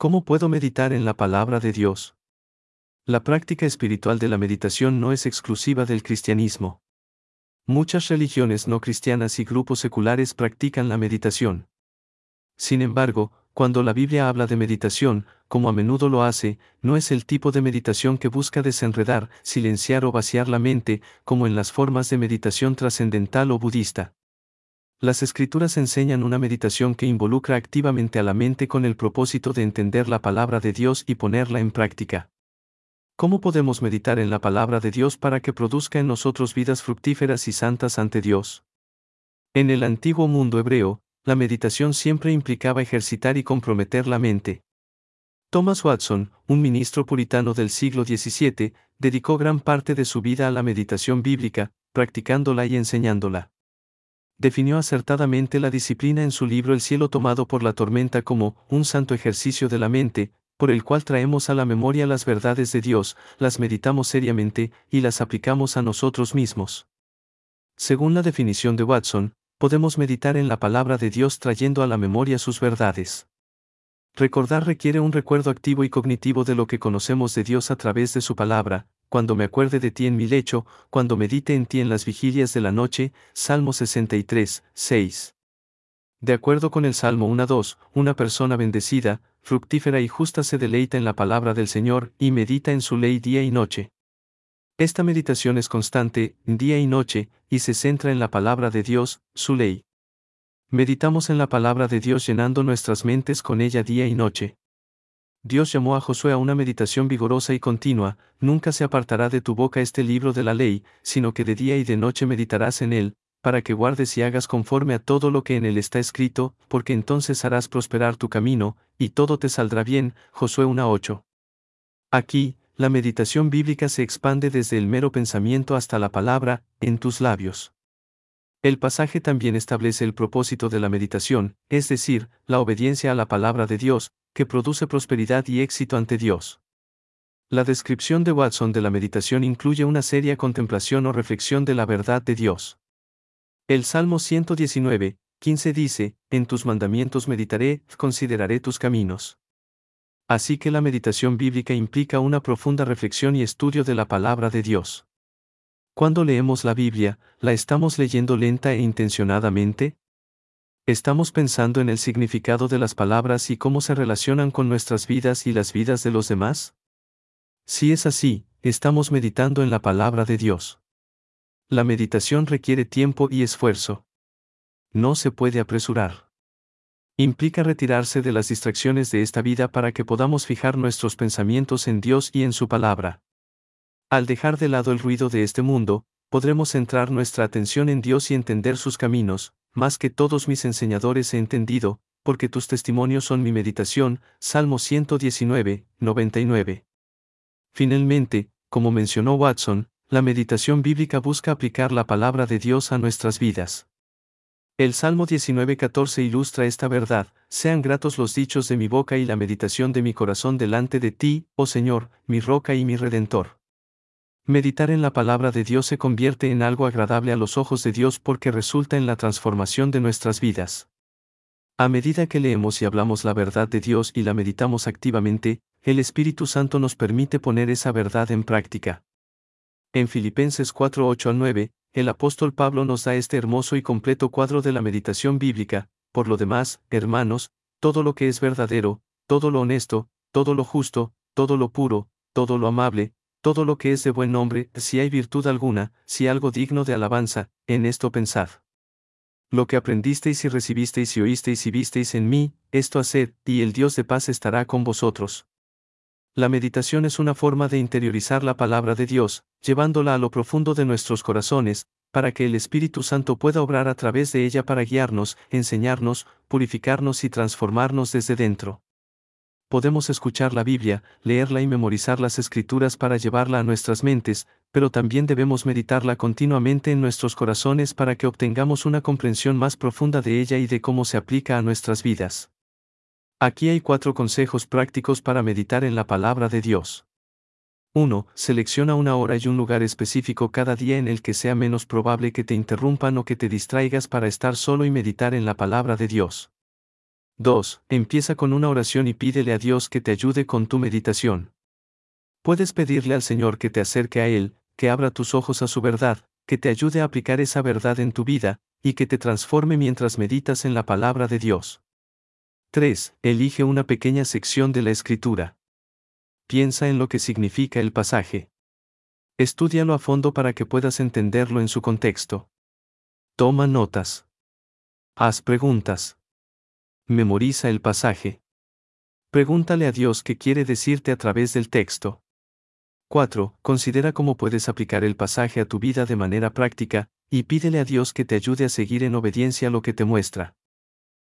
¿Cómo puedo meditar en la palabra de Dios? La práctica espiritual de la meditación no es exclusiva del cristianismo. Muchas religiones no cristianas y grupos seculares practican la meditación. Sin embargo, cuando la Biblia habla de meditación, como a menudo lo hace, no es el tipo de meditación que busca desenredar, silenciar o vaciar la mente, como en las formas de meditación trascendental o budista. Las Escrituras enseñan una meditación que involucra activamente a la mente con el propósito de entender la palabra de Dios y ponerla en práctica. ¿Cómo podemos meditar en la palabra de Dios para que produzca en nosotros vidas fructíferas y santas ante Dios? En el antiguo mundo hebreo, la meditación siempre implicaba ejercitar y comprometer la mente. Thomas Watson, un ministro puritano del siglo XVII, dedicó gran parte de su vida a la meditación bíblica, practicándola y enseñándola. Definió acertadamente la disciplina en su libro El cielo tomado por la tormenta como un santo ejercicio de la mente, por el cual traemos a la memoria las verdades de Dios, las meditamos seriamente y las aplicamos a nosotros mismos. Según la definición de Watson, podemos meditar en la palabra de Dios trayendo a la memoria sus verdades. Recordar requiere un recuerdo activo y cognitivo de lo que conocemos de Dios a través de su palabra. Cuando me acuerde de ti en mi lecho, cuando medite en ti en las vigilias de la noche, Salmo 63, 6. De acuerdo con el Salmo 1:2, una persona bendecida, fructífera y justa se deleita en la palabra del Señor y medita en su ley día y noche. Esta meditación es constante, día y noche, y se centra en la palabra de Dios, su ley. Meditamos en la palabra de Dios llenando nuestras mentes con ella día y noche. Dios llamó a Josué a una meditación vigorosa y continua: nunca se apartará de tu boca este libro de la ley, sino que de día y de noche meditarás en él, para que guardes y hagas conforme a todo lo que en él está escrito, porque entonces harás prosperar tu camino, y todo te saldrá bien. Josué 1:8. Aquí, la meditación bíblica se expande desde el mero pensamiento hasta la palabra, en tus labios. El pasaje también establece el propósito de la meditación, es decir, la obediencia a la palabra de Dios, que produce prosperidad y éxito ante Dios. La descripción de Watson de la meditación incluye una seria contemplación o reflexión de la verdad de Dios. El Salmo 119, 15 dice: en tus mandamientos meditaré, consideraré tus caminos. Así que la meditación bíblica implica una profunda reflexión y estudio de la palabra de Dios. Cuando leemos la Biblia, ¿la estamos leyendo lenta e intencionadamente? ¿Estamos pensando en el significado de las palabras y cómo se relacionan con nuestras vidas y las vidas de los demás? Si es así, estamos meditando en la palabra de Dios. La meditación requiere tiempo y esfuerzo. No se puede apresurar. Implica retirarse de las distracciones de esta vida para que podamos fijar nuestros pensamientos en Dios y en su palabra. Al dejar de lado el ruido de este mundo, podremos centrar nuestra atención en Dios y entender sus caminos. Más que todos mis enseñadores he entendido, porque tus testimonios son mi meditación. Salmo 119, 99. Finalmente, como mencionó Watson, la meditación bíblica busca aplicar la palabra de Dios a nuestras vidas. El Salmo 19:14 ilustra esta verdad: sean gratos los dichos de mi boca y la meditación de mi corazón delante de ti, oh Señor, mi roca y mi redentor. Meditar en la palabra de Dios se convierte en algo agradable a los ojos de Dios porque resulta en la transformación de nuestras vidas. A medida que leemos y hablamos la verdad de Dios y la meditamos activamente, el Espíritu Santo nos permite poner esa verdad en práctica. En Filipenses 4:8-9, el apóstol Pablo nos da este hermoso y completo cuadro de la meditación bíblica: por lo demás, hermanos, todo lo que es verdadero, todo lo honesto, todo lo justo, todo lo puro, todo lo amable, todo lo que es de buen nombre, si hay virtud alguna, si algo digno de alabanza, en esto pensad. Lo que aprendisteis y recibisteis y oísteis y visteis en mí, esto haced, y el Dios de paz estará con vosotros. La meditación es una forma de interiorizar la palabra de Dios, llevándola a lo profundo de nuestros corazones, para que el Espíritu Santo pueda obrar a través de ella para guiarnos, enseñarnos, purificarnos y transformarnos desde dentro. Podemos escuchar la Biblia, leerla y memorizar las Escrituras para llevarla a nuestras mentes, pero también debemos meditarla continuamente en nuestros corazones para que obtengamos una comprensión más profunda de ella y de cómo se aplica a nuestras vidas. Aquí hay 4 consejos prácticos para meditar en la palabra de Dios. 1. Selecciona una hora y un lugar específico cada día en el que sea menos probable que te interrumpan o que te distraigas para estar solo y meditar en la palabra de Dios. 2. Empieza con una oración y pídele a Dios que te ayude con tu meditación. Puedes pedirle al Señor que te acerque a Él, que abra tus ojos a su verdad, que te ayude a aplicar esa verdad en tu vida, y que te transforme mientras meditas en la palabra de Dios. 3. Elige una pequeña sección de la Escritura. Piensa en lo que significa el pasaje. Estúdialo a fondo para que puedas entenderlo en su contexto. Toma notas. Haz preguntas. Memoriza el pasaje. Pregúntale a Dios qué quiere decirte a través del texto. 4. Considera cómo puedes aplicar el pasaje a tu vida de manera práctica, y pídele a Dios que te ayude a seguir en obediencia a lo que te muestra.